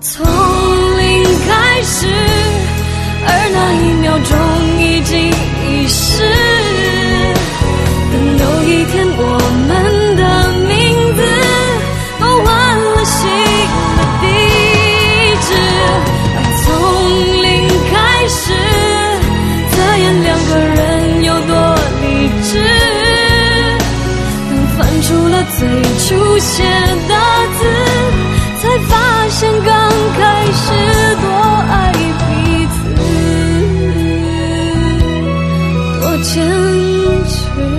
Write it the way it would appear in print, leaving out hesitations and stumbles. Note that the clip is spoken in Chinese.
从零开始，而那1秒钟已经遗失。等有一天我们的名字都换了新的地址，从零开始测验2个人有多理智。当翻出了最初写的字，才发现刚开始多爱彼此，多坚持。